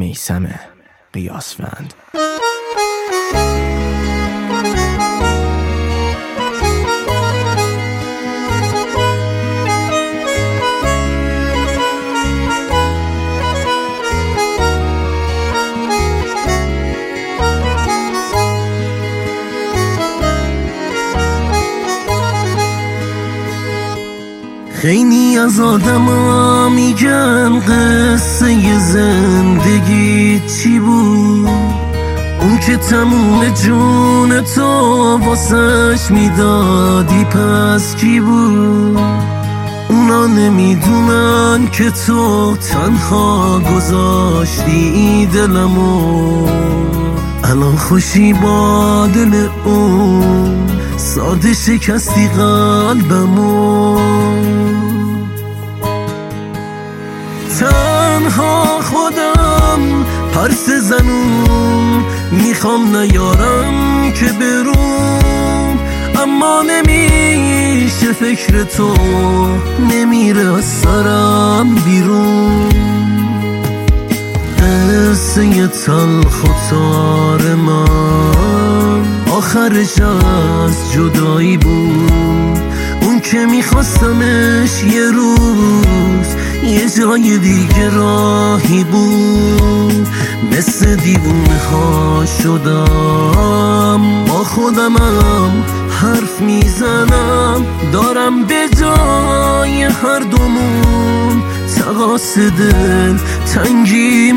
میثم قیاسفند. خیلی از آدما میگن قصه زندگی چی بود، اون که تموم جون تو واسش میدادی پس کی بود؟ اونا نمیدونن که تو تنها گذاشتی دلمو، الان خوشی با دل اون، ساده شکستی قلبمو. تنها خودم پرس زنون، میخوام نیارم که بروم، اما نمیشه فکر تو نمیره از سرم بیرون. قصه تلخ و تار من آخرش از جدایی بود، اون که میخواستمش یه روز یه جای دیگه راهی بود. مثل دیوونه ها شدم با خودمم حرف میزنم، دارم به جای هر دومون تقاص دل تنگی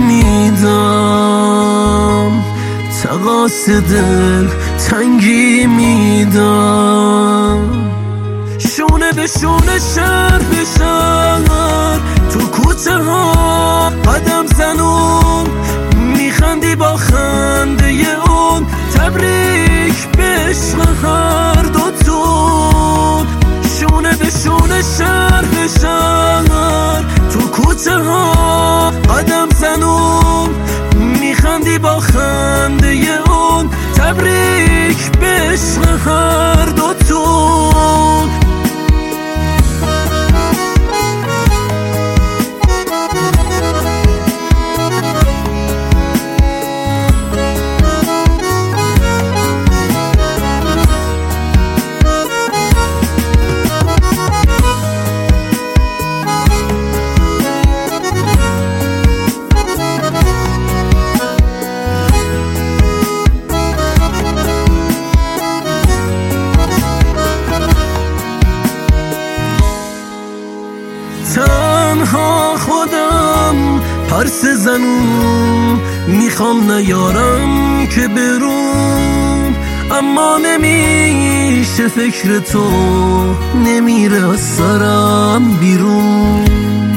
میدم، تقاص دل تنگی میدم. شونه به شونه شهر به شهر تو کوچه ها قدم زنون، میخندی با خنده اون، تبریک به عشق هر دوتون. شونه به شونه شهر به شهر تو کوچه ها قدم زنون، میخندی با خنده اون، تبریک به عشق هر دوتون. تنها خودم پرس زنون، میخوام نیارم که بروم، اما نمیشه فکر تو نمیره از سرم بیرون.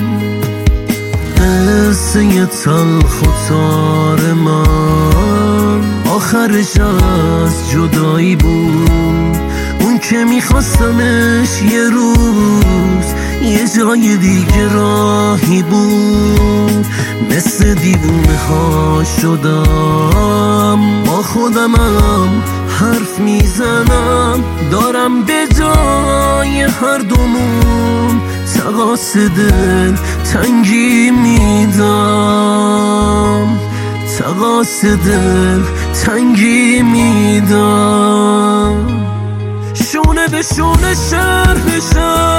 قصه تلخ و تار من آخرش از جدایی بود، اون که میخواستمش یه روز یه جای دیگه راهی بود. مثل دیوونه ها شدم با خودمم حرف میزنم، دارم به جای هر دومون تقاص دل تنگی میدم، تقاص دل تنگی میدم. شونه به شونه شهر به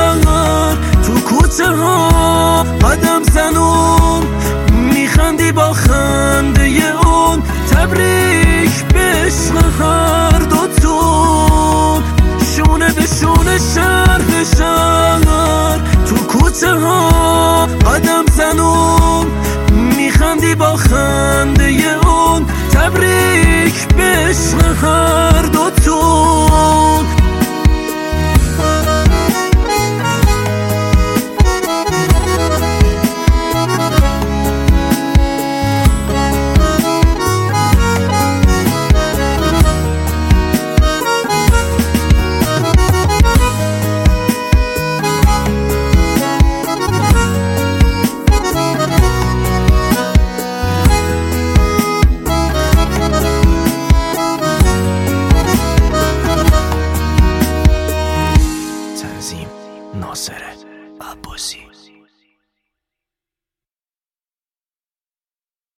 شهر تو کوچه ها قدم زنون، میخندی با